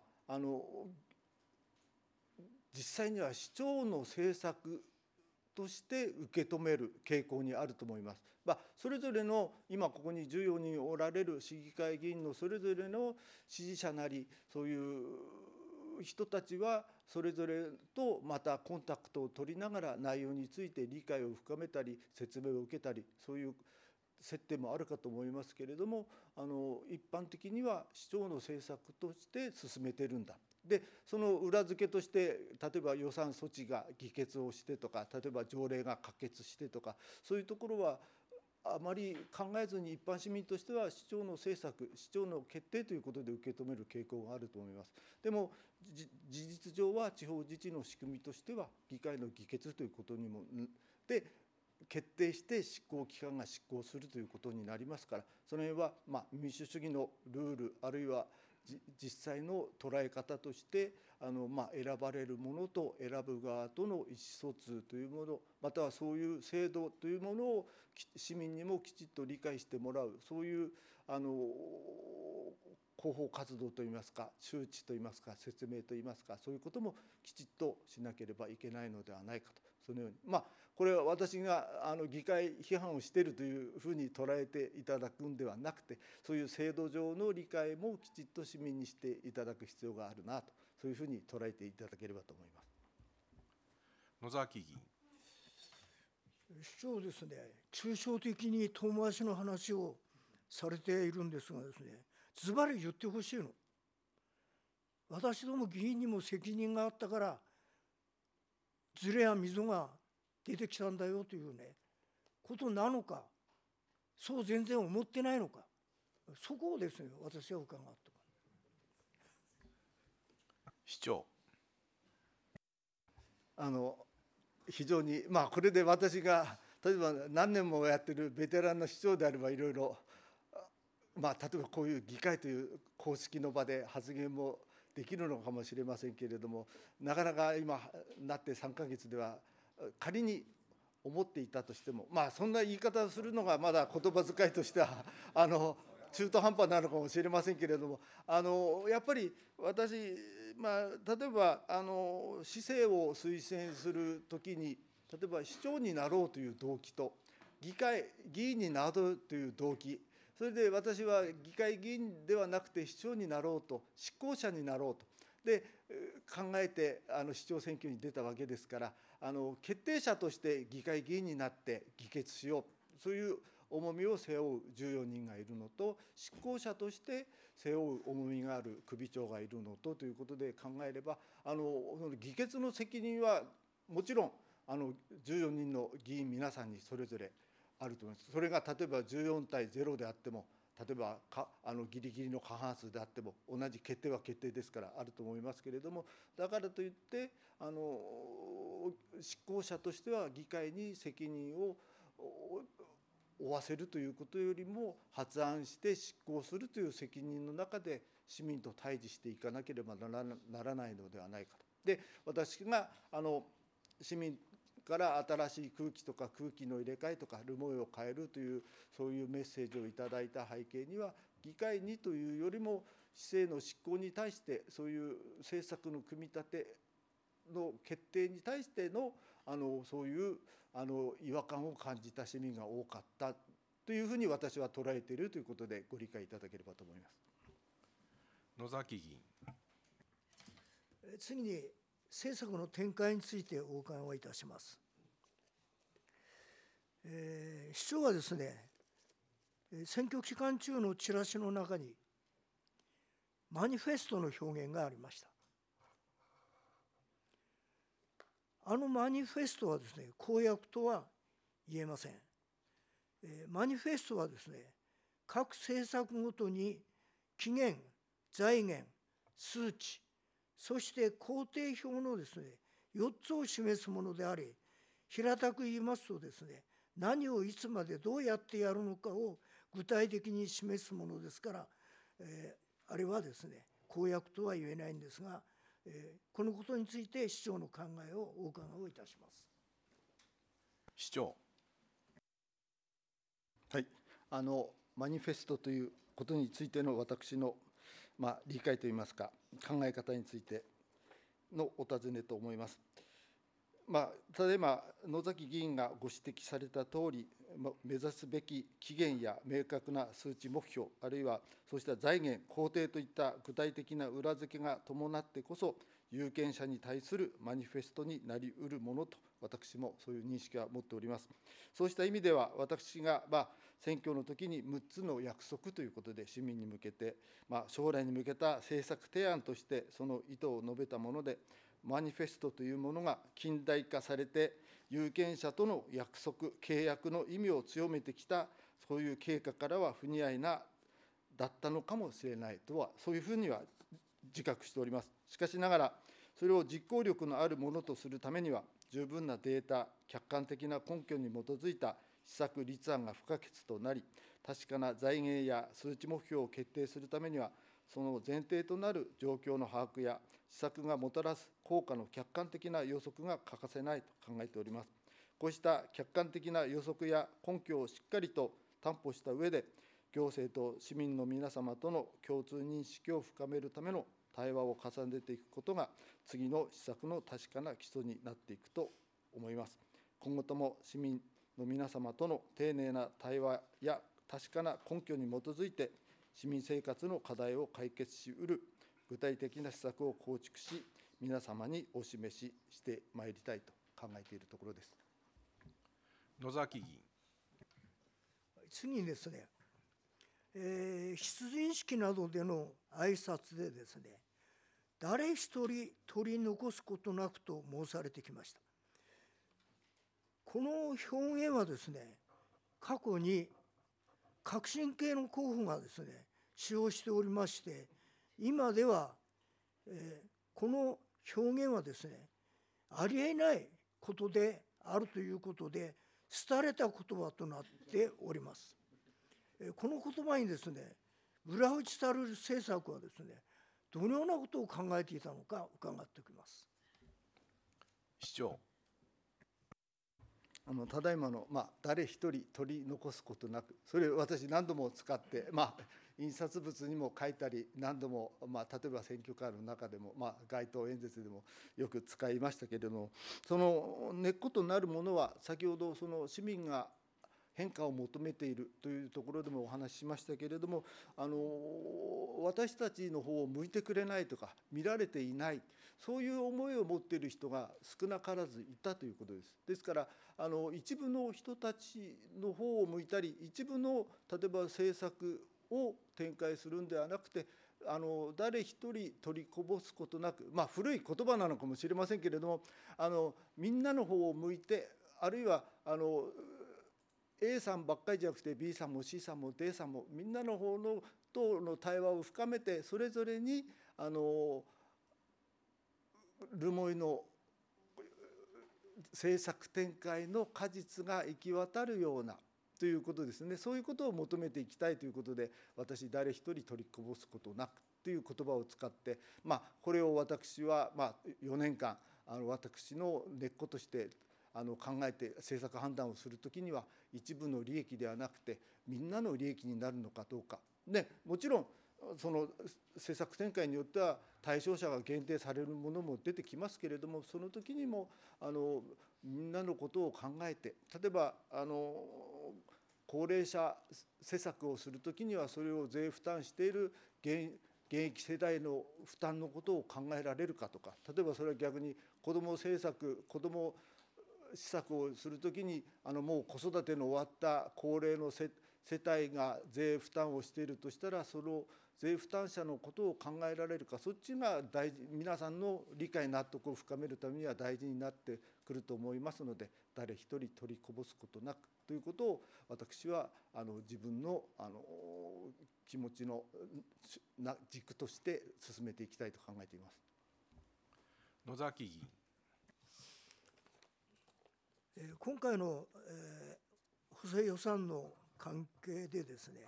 実際には市長の政策として受け止める傾向にあると思います。それぞれの今ここに14人おられる市議会議員のそれぞれの支持者なり、そういう人たちはそれぞれとまたコンタクトを取りながら内容について理解を深めたり説明を受けたり、そういう接点もあるかと思いますけれども、一般的には市長の政策として進めてるんだ。でその裏付けとして、例えば予算措置が議決をしてとか、例えば条例が可決してとか、そういうところはあまり考えずに一般市民としては市長の政策、市長の決定ということで受け止める傾向があると思います。でも事実上は地方自治の仕組みとしては議会の議決ということにもで決定して執行機関が執行するということになりますから、その辺は民主主義のルール、あるいは実際の捉え方として選ばれる者と選ぶ側との意思疎通というもの、またはそういう制度というものを市民にもきちっと理解してもらう、そういう広報活動といいますか、周知といいますか、説明といいますか、そういうこともきちっとしなければいけないのではないかと、そのように、これは私が議会批判をしているというふうに捉えていただくんではなくて、そういう制度上の理解もきちっと市民にしていただく必要があるなと、そういうふうに捉えていただければと思います。 野崎議員。 市長ですね、抽象的に遠回しの話をされているんですがですね、ズバリ言ってほしいの。私ども議員にも責任があったからズレや溝が出てきたんだよというねことなのか、そう全然思ってないのか、そこをですね私は伺った。 市長。 非常にこれで私が例えば何年もやってるベテランの市長であればいろいろ例えばこういう議会という公式の場で発言もできるのかもしれませんけれども、なかなか今なって3ヶ月では仮に思っていたとしても、そんな言い方をするのがまだ言葉遣いとしては中途半端なのかもしれませんけれども、やっぱり私、例えば市政を推薦するときに、例えば市長になろうという動機と議員になろうという動機、それで私は議会議員ではなくて市長になろうと、執行者になろうとで考えて市長選挙に出たわけですから、決定者として議会議員になって議決しよう、そういう重みを背負う14人がいるのと、執行者として背負う重みがある首長がいるのということで考えれば、議決の責任はもちろん14人の議員皆さんにそれぞれあると思います。それが例えば14対0であっても、例えばギリギリの過半数であっても、同じ決定は決定ですからあると思いますけれども、だからといって執行者としては議会に責任を負わせるということよりも、発案して執行するという責任の中で市民と対峙していかなければならないのではないかと。で、私が市民から新しい空気とか空気の入れ替えとかルモイを変えるというそういうメッセージをいただいた背景には、議会にというよりも市政の執行に対してそういう政策の組み立ての決定に対してのそういう違和感を感じた市民が多かったというふうに私は捉えているということでご理解いただければと思います。 野崎議員。 次に政策の展開についてお伺いをいたします。市長はですね、選挙期間中のチラシの中にマニフェストの表現がありました。マニフェストはですね、公約とは言えません。マニフェストはですね、各政策ごとに期限、財源、数値、そして工程表のですね、4つを示すものであり、平たく言いますとですね、何をいつまでどうやってやるのかを具体的に示すものですから、あれはですね、公約とは言えないんですが、このことについて市長の考えをお伺いをいたします。 市長。 はい、マニフェストということについての私の理解といいますか、考え方についてのお尋ねと思います。ただいま野崎議員がご指摘されたとおり、目指すべき期限や明確な数値目標、あるいはそうした財源、工程といった具体的な裏付けが伴ってこそ、有権者に対するマニフェストになりうるものと、私もそういう認識は持っております。そうした意味では、私が選挙の時に6つの約束ということで、市民に向けて、将来に向けた政策提案として、その意図を述べたもので、マニフェストというものが近代化されて、有権者との約束、契約の意味を強めてきた、そういう経過からは不似合いだったのかもしれないとは、そういうふうには自覚しております。しかしながら、それを実行力のあるものとするためには、十分なデータ、客観的な根拠に基づいた施策立案が不可欠となり、確かな財源や数値目標を決定するためには、 その前提となる状況の把握や施策がもたらす効果の客観的な予測が欠かせないと考えております。こうした客観的な予測や根拠をしっかりと担保した上で、行政と市民の皆様との共通認識を深めるための対話を重ねていくことが、次の施策の確かな基礎になっていくと思います。今後とも市民の皆様との丁寧な対話や確かな根拠に基づいて、市民生活の課題を解決しうる具体的な施策を構築し、皆様にお示ししてまいりたいと考えているところです。 野崎議員。 次にですね、出陣式などでの挨拶でですね、誰一人取り残すことなくと申されてきました。この表現はですね、過去に革新系の候補がですね、使用しておりまして、今では、この表現はですね、ありえないことであるということで、廃れた言葉となっております。この言葉にですね、裏打ちされる政策はですね、どのようなことを考えていたのか伺っておきます。 市長。 ただいまの、誰一人取り残すことなく、それを私何度も使って、印刷物にも書いたり、何度も、例えば選挙カーの中でも、街頭演説でもよく使いましたけれども、その根っことなるものは、先ほどその市民が変化を求めているというところでもお話ししましたけれども、私たちの方を向いてくれないとか、見られていない、そういう思いを持っている人が少なからずいたということです。ですから、一部の人たちの方を向いたり、一部の例えば政策を展開するんではなくて、誰一人取りこぼすことなく、古い言葉なのかもしれませんけれども、みんなの方を向いて、あるいはA さんばっかりじゃなくて B さんも C さんも D さんもみんなの方のとの対話を深めて、それぞれに留萌の政策展開の果実が行き渡るようなということですね。そういうことを求めていきたいということで、私誰一人取りこぼすことなくという言葉を使って、これを私は4年間私の根っことして考えて政策判断をするときには、一部の利益ではなくてみんなの利益になるのかどうかで、もちろんその政策展開によっては対象者が限定されるものも出てきますけれども、その時にもみんなのことを考えて、例えば高齢者施策をするときには、それを税負担している現役世代の負担のことを考えられるかとか、例えばそれは逆に子ども政策、子ども施策をするときにもう子育ての終わった高齢の世帯が税負担をしているとしたら、その税負担者のことを考えられるか、そっちが大事、皆さんの理解納得を深めるためには大事になってくると思いますので、誰一人取りこぼすことなくということを、私は自分の気持ちの軸として進めていきたいと考えています。 野崎議員。 今回の補正予算の関係でですね、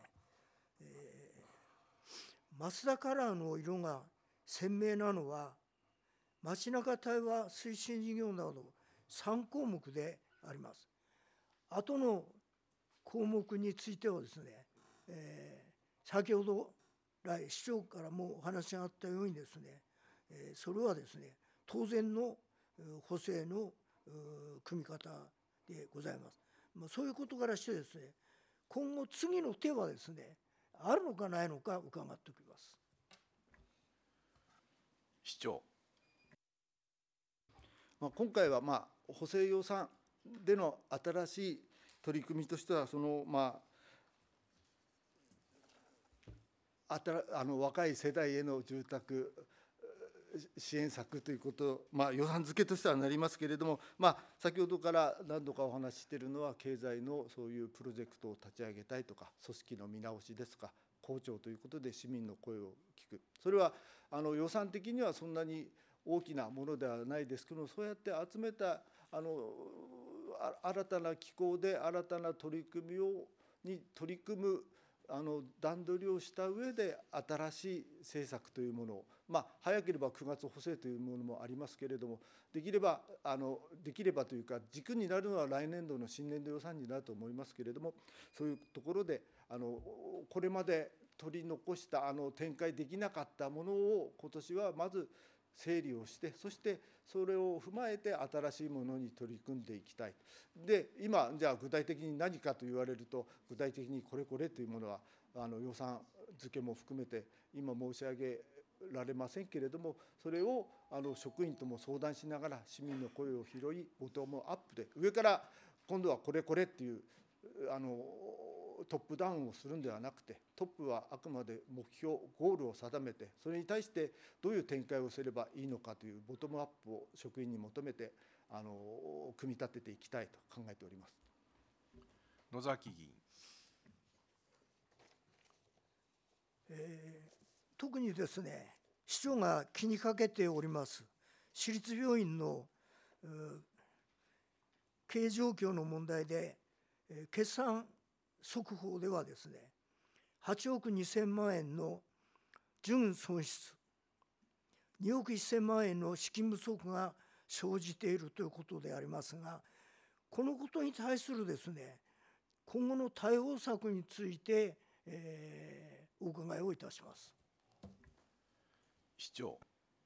マツダカラーの色が鮮明なのは、街中対話推進事業など3項目であります。後の項目についてはですね、先ほど来市長からもお話があったようにですね、それはですね、当然の補正の組み方でございます。そういうことからしてですね、今後次の手はですね、あるのかないのか伺っておきます。 市長。 今回は補正予算での新しい取り組みとしては、その若い世代への住宅支援策ということ、予算付けとしてはなりますけれども、先ほどから何度かお話ししているのは、経済のそういうプロジェクトを立ち上げたいとか、組織の見直しですか、公聴ということで市民の声を聞く、それは予算的にはそんなに大きなものではないですけども、そうやって集めた新たな機構で新たな取り組みに取り組む段取りをした上で新しい政策というものを、早ければ9月補正というものもありますけれども、できればというか、軸になるのは来年度の新年度予算になると思いますけれども、そういうところでこれまで取り残した展開できなかったものを今年はまず整理をして、そしてそれを踏まえて新しいものに取り組んでいきたい。で、今じゃあ具体的に何かと言われると、具体的にこれこれというものは予算付けも含めて今申し上げられませんけれども、それを職員とも相談しながら市民の声を拾い、ボトムアップで上から今度はこれこれっていうトップダウンをするんではなくて、トップはあくまで目標ゴールを定めて、それに対してどういう展開をすればいいのかというボトムアップを職員に求めて組み立てていきたいと考えております。 野崎議員。 特にですね、市長が気にかけております私立病院の経営状況の問題で、決算速報ではですね、8億2000万円の純損失、2億1000万円の資金不足が生じているということでありますが、このことに対するですね、今後の対応策について、お伺いをいたします。 市長。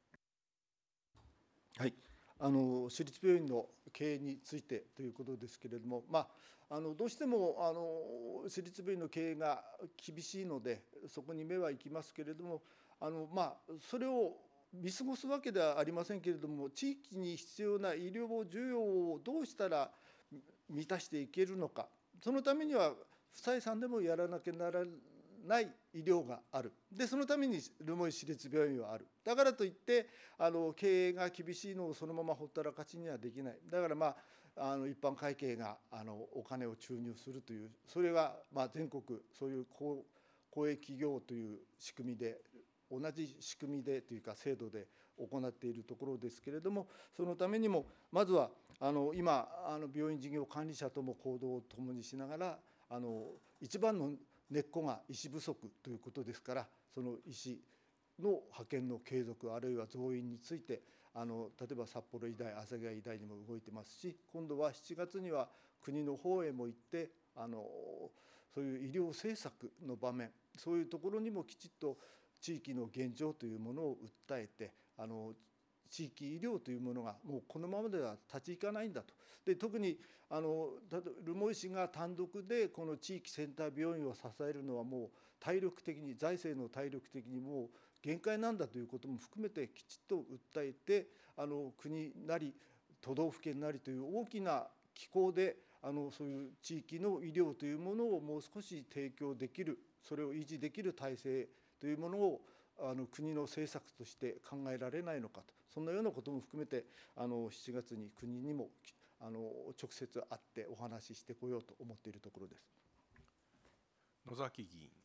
はい、私立病院の経営についてということですけれども、どうしても私立病院の経営が厳しいので、そこに目は行きますけれども、それを見過ごすわけではありませんけれども、地域に必要な医療需要をどうしたら満たしていけるのか、そのためには不採算でもやらなきゃならない医療がある。で、そのために留萌市立病院はある。だからといって経営が厳しいのをそのままほったらかしにはできない。だから一般会計がお金を注入するという、それが全国そういう公営企業という仕組みで、同じ仕組みでというか制度で行っているところですけれども、そのためにもまずは今病院事業管理者とも行動を共にしながら、一番の根っこが医師不足ということですから、その医師の派遣の継続、あるいは増員について例えば札幌医大、旭川医大にも動いてますし、今度は7月には国の方へも行ってそういう医療政策の場面、そういうところにもきちっと地域の現状というものを訴えて、地域医療というものがもうこのままでは立ち行かないんだと。で、特に留萌市が単独でこの地域センター病院を支えるのはもう体力的に、財政の体力的にもう限界なんだということも含めてきちっと訴えて、国なり都道府県なりという大きな機構でそういう地域の医療というものをもう少し提供できる、それを維持できる体制というものを国の政策として考えられないのかと、そんなようなことも含めて7月に国にも直接会ってお話ししてこようと思っているところです。 野崎議員。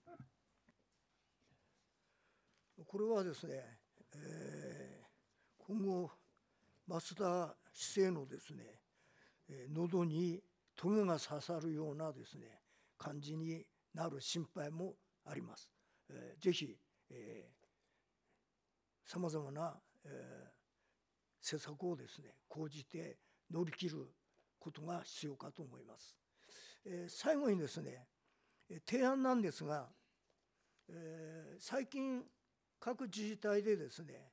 これはですね、今後増田市政のですね、喉にトゲが刺さるようなですね感じになる心配もあります。ぜひさまざまな施策をですね講じて乗り切ることが必要かと思います。最後にですね、提案なんですが、最近各自治体でですね、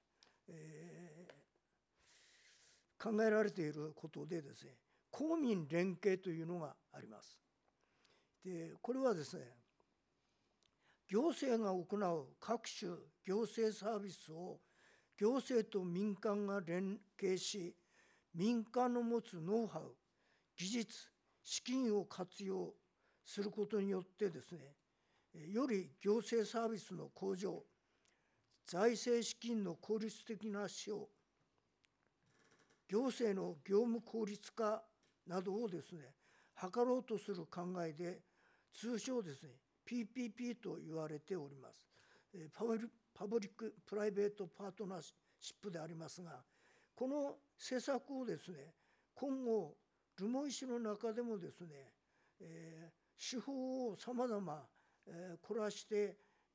考えられていることでですね、公民連携というのがあります。で、これはですね、行政が行う各種行政サービスを行政と民間が連携し、民間の持つノウハウ、技術、資金を活用することによってですね、より行政サービスの向上、財政資金の効率的な使用、行政の業務効率化などをですね、図ろうとする考えで、通称ですね、PPP と言われております。パブリック・プライベート・パートナーシップでありますが、この施策をですね、今後、留萌市の中でもですね、手法をさまざま凝らして、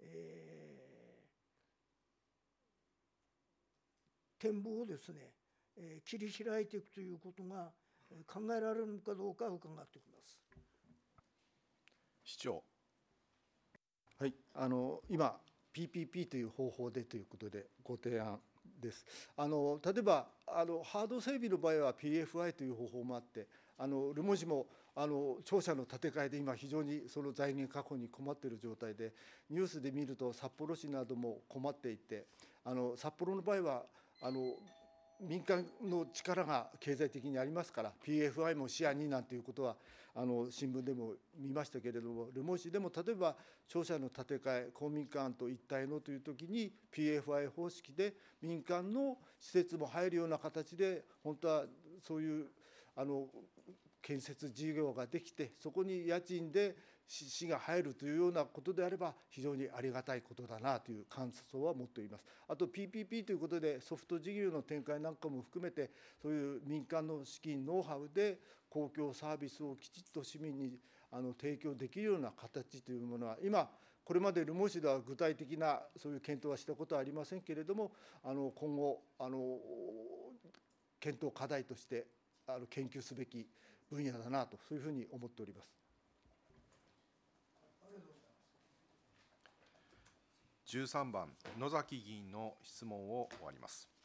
展望をですね、切り開いていくということが考えられるのかどうか伺ってきます。 市長。 はい、今 PPP という方法でということでご提案です。例えばハード整備の場合は PFI という方法もあって、ルモジも庁舎の建て替えで今非常にその財源確保に困っている状態で、ニュースで見ると札幌市なども困っていて、札幌の場合は民間の力が経済的にありますから、 PFI も視野になんていうことは新聞でも見ましたけれども、留萌市でも例えば庁舎の建て替え、公民館と一体のというときに PFI 方式で民間の施設も入るような形で、本当はそういう建設事業ができて、そこに家賃で市が入るというようなことであれば、非常にありがたいことだなという感想は持っております。あと PPP ということで、ソフト事業の展開なんかも含めて、そういう民間の資金、ノウハウで公共サービスをきちっと市民に提供できるような形というものは、今、これまで留萌市では具体的なそういう検討はしたことはありませんけれども、今後検討課題として研究すべき分野だなと、そういうふうに思っております。 13番、野崎議員の質問を終わります。